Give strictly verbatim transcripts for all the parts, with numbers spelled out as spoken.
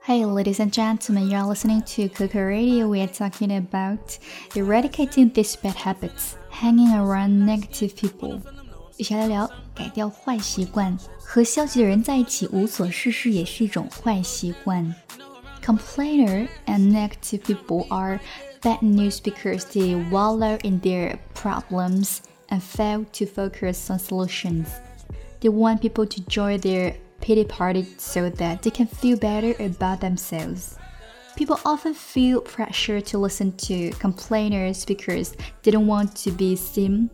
Hey, ladies and gentlemen, you're listening to Coco Radio. We are talking about eradicating these bad habits, hanging around negative people. 一起来聊改掉坏习惯，和消极的人在一起无所事事也是一种坏习惯。Complainer and negative people are bad news because they wallow in their problems and fail to focus on solutions. They want people to join their pity party so that they can feel better about themselves. People often feel pressure to listen to complainers because they don't want to be seen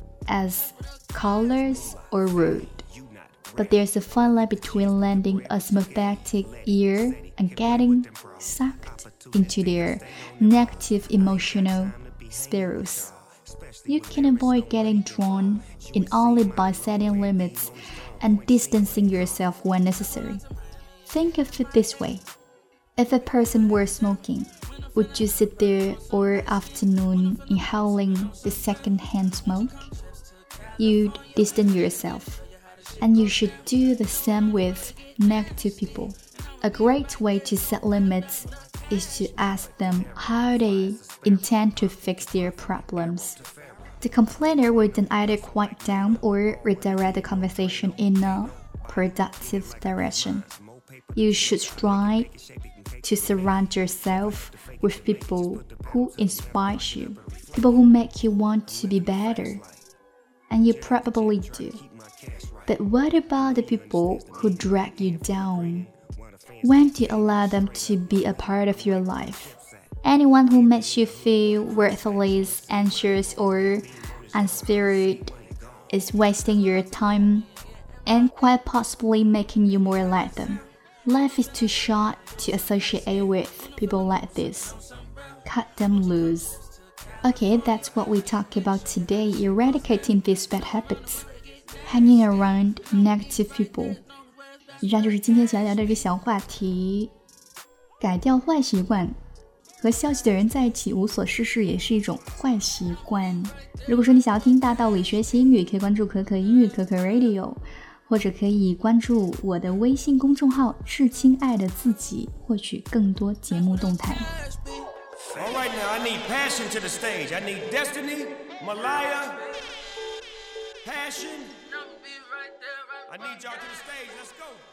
as callous or rude. But there's a fine line between lending a sympathetic ear and getting sucked into their negative emotional spirals. You can avoid getting drawn in only by setting limits and distancing yourself when necessary. Think of it this way. If a person were smoking, would you sit there all afternoon inhaling the second-hand smoke? You'd distance yourself. And you should do the same with negative people. A great way to set limits is to ask them how they intend to fix their problems. The complainer will then either quiet down or redirect the conversation in a productive direction. You should try to surround yourself with people who inspire you, people who make you want to be better. And you probably do. But what about the people who drag you down? When do you allow them to be a part of your life? Anyone who makes you feel worthless, anxious, or unspirited is wasting your time and quite possibly making you more like them. Life is too short to associate with people like this. Cut them loose. Okay, that's what we talk about today, eradicating these bad habits. Hanging around negative people. 以上就是今天想聊的这个小话题，改掉坏习惯。和消极的人在一起无所事事也是一种坏习惯。如果说你想要听大道理学习英语，可以关注可可英语可可 Radio， 或者可以关注我的微信公众号致亲爱的自己，获取更多节目动态。 All right now, I need passion to the stage. I need Destiny, Malaya, passion. I need y'all to the stage. Let's go.